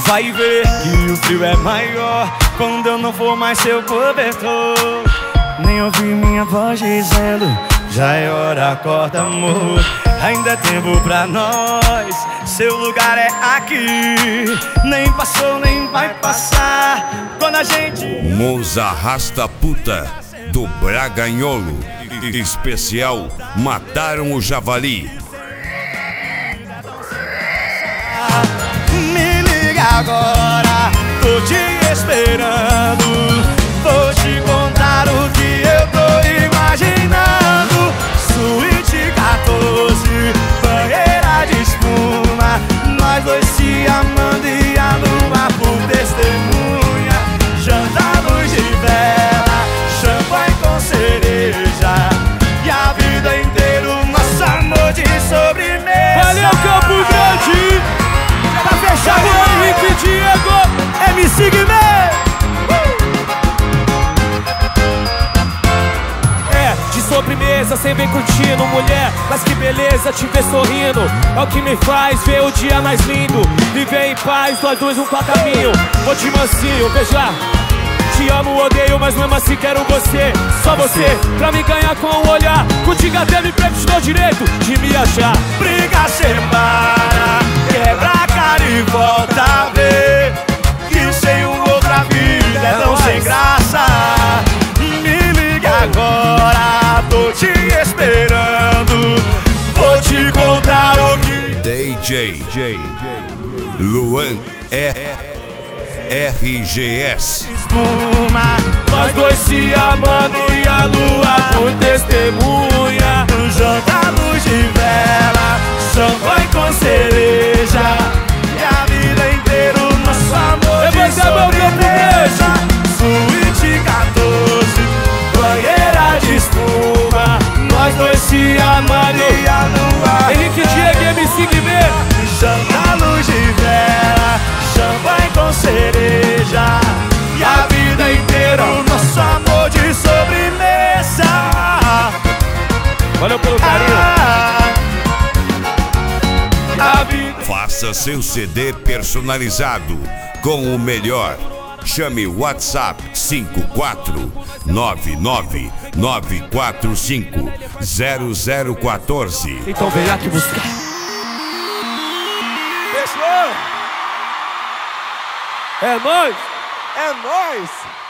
vai ver que o frio é maior quando eu não for mais seu cobertor. Nem ouvi minha voz dizendo: já é hora, acorda amor. Ainda é tempo pra nós, seu lugar é aqui. Nem passou, nem vai passar quando a gente... Moza Rasta Puta, do Braganholo. Especial Mataram o Javali. Me liga agora, tô te esperando. Vou te contar o que eu tô imaginando. Suíte 14, banheira de espuma, nós dois se amando e a lua por testemunha. Janta, luz de vela, champanhe com cereja, e a vida inteira o nosso amor de sobremesa. Valeu, Campo Grande! Pra fechar com Henrique Diego, MC Guimê! De sobremesa, sem bem curtindo, mulher, mas que beleza te ver sorrindo. É o que me faz ver o dia mais lindo. Viver em paz, nós dois um pra caminho. Vou de mansinho, veja. Te amo, odeio, mas mesmo assim quero você. Só você, pra me ganhar com o olhar. Contigo até me prego, te dou direito de me achar. Briga, separa, quebra a cara e volta a ver que sem outra vida é tão sem graça. Me liga agora, tô te esperando. Vou te contar o que... DJ Luan RGS. Espuma, Nós dois se amando e a lua por testemunha. janta, luz de vela, champanhe com cereja, e a vida inteira o nosso amor de sobremesa. Suíte 14, banheira de espuma, Nós dois se amando e a lua. Henrique Diego, MC Guimê. Janta, luz de vela, champanhe com cereja, e a vida inteira o nosso amor de sobremesa. Valeu pelo carinho. A vida... Faça seu CD personalizado com o melhor. Chame o WhatsApp 54999450014. Então vem aqui buscar. Fechou? É nóis! É nóis!